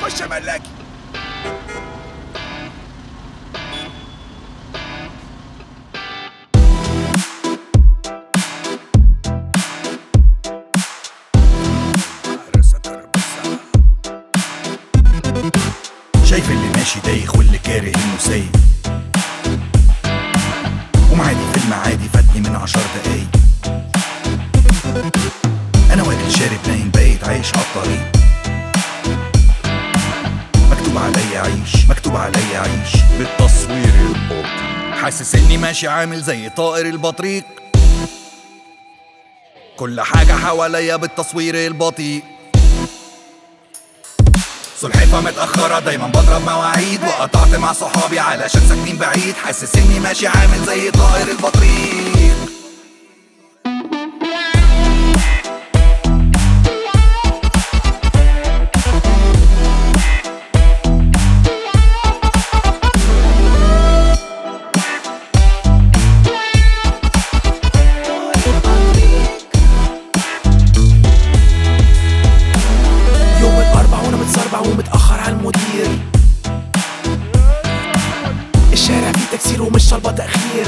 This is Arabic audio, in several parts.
خش يا ملاكي. شايف اللي ماشي دايخ واللي كاره انه سايق، ومعادي فيلم عادي فاتني من 10 دقايق. انا واكل شارب نايم بايت عايش عالطريق، مكتوب عليا عيش مكتوب عليا عيش بالتصوير البطيء. حاسس اني ماشي عامل زي طائر البطريق، كل حاجة حواليا بالتصوير البطيء. سلحفة متأخرة دايما بضرب مواعيد، وقطعت مع صحابي علشان ساكنين بعيد. حاسس اني ماشي عامل زي طائر البطريق. ومتأخر على المدير، الشارع فيه تكسير ومش طالبة تأخير.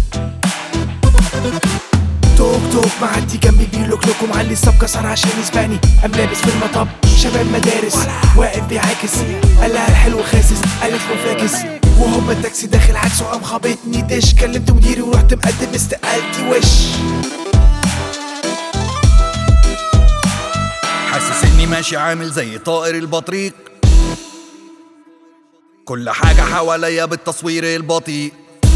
توك توك معدي جنبي بيلوكلوك، ومعلي الصب كسر عشان يسبقني. قام لابس في المطب شباب مدارس واقف بيعاكس، قال لها الحلو خاسس قالت له فاكس، وهوبا التاكسي داخل عكسه قام خابطني دش. كلمت مديري ورحت مقدم استقالتي وش. حاسس اني ماشي عامل زي طائر البطريق، كل حاجة حواليا بالتصوير البطيء.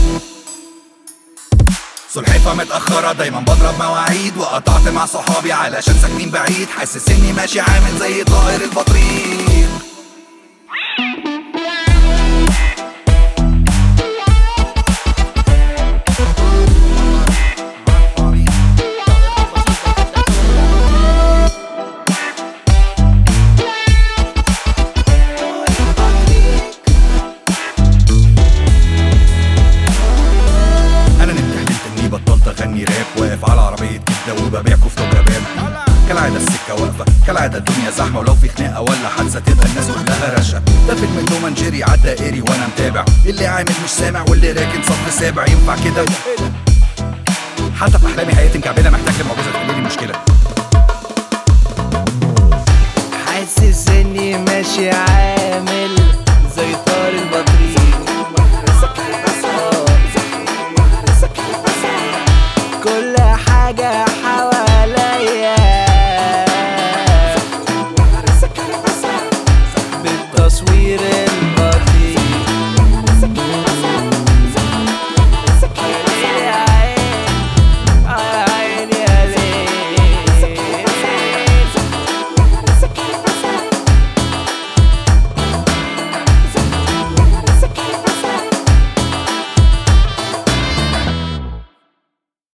سلحفة متأخرة دايما بضرب مواعيد، وقطعت مع صحابي علشان ساكنين بعيد. حاسس اني ماشي عامل زي طائر البطريق. اغني راب واقف على عربية كبدة وببيع كفتة وكباب. كالعادة السكة واقفة، كالعادة الدنيا زحمة، ولو في خناقة ولا حادثة تبقى الناس كلها رشة. ده فيلم توم اند جيري عدى قاري وانا متابع، اللي عامل مش سامع واللي راكن صف سابع. ينفع كده؟ حتى في احلامي حياتي مكعبلة، محتاج لمعجزة تحل لي المشكلة. حاسس اني ماشي